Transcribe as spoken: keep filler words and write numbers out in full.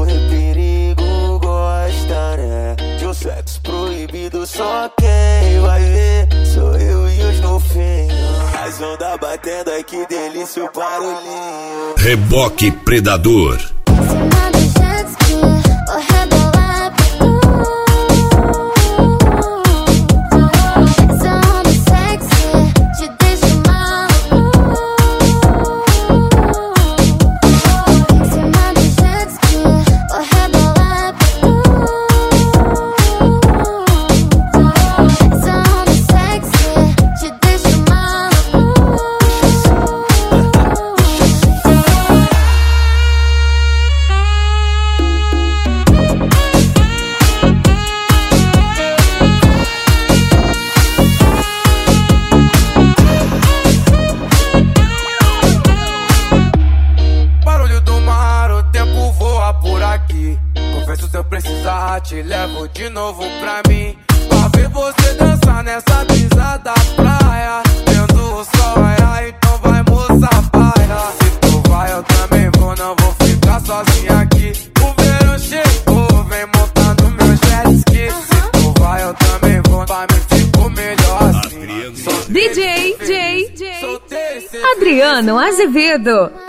correr perigo gosta, né? De um sexo proibido, só quem vai ver sou eu e os novinhos. As ondas batendo, ai que delícia o barulhinho. Reboque Predador. Confesso, se eu precisar, te levo de novo pra mim. Pra ver você dançar nessa brisa da praia, vendo o sol raiar, então vai moça paia. Se tu vai eu também vou, não vou ficar sozinha aqui. O verão chegou, vem montar no meu jet ski. Se tu vai eu também vou, pra mim ficou melhor assim. D J, D J, D J, Adriano Azevedo.